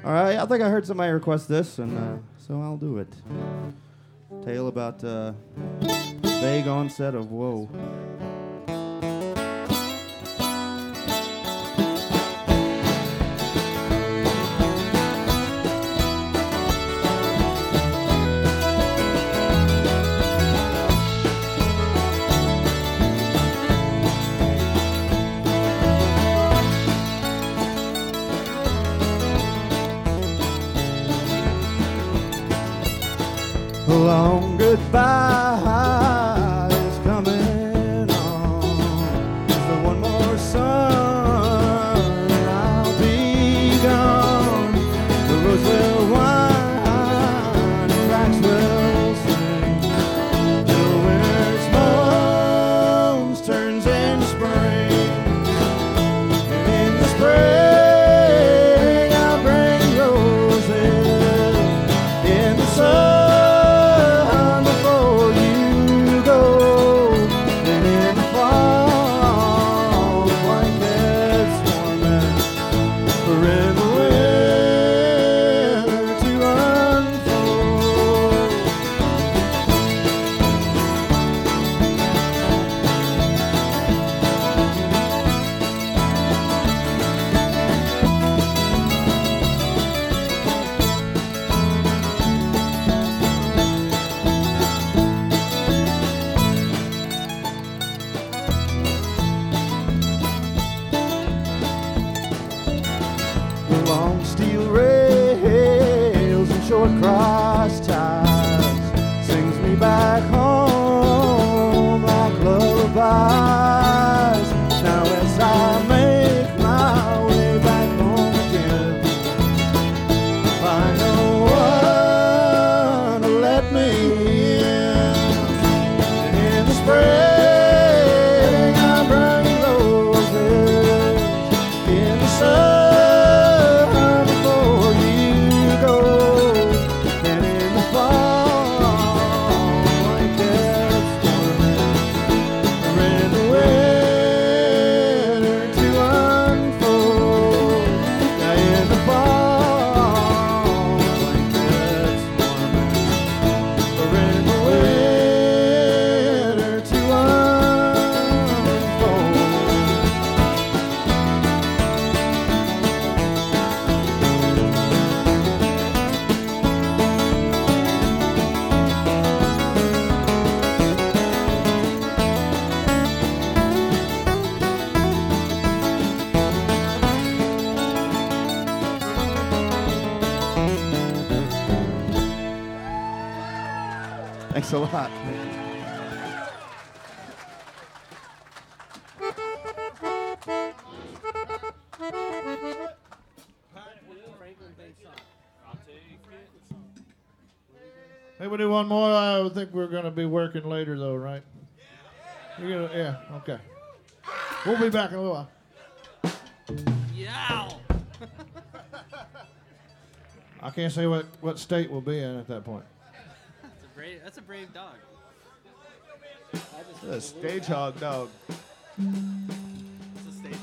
All right, I think I heard somebody request this, and so I'll do it. Tale about vague onset of woe. A long goodbye is coming on. Is there one more sun and I'll be gone? The roads will wind and cracks will sing. Till winter's moans turns into spring. And in the spring I'll bring roses in the sun. Long steel rails and short cross ties sings me back home like lullabies. Now as I make my way back home again, find no one to let me in. And in the spring I bring roses in the sun. Thanks a lot. Hey, we do one more. I think we're going to be working later, though, right? Yeah, okay. We'll be back in a little while. Yeah. I can't say what state we'll be in at that point. That's a brave dog. A stage hog dog.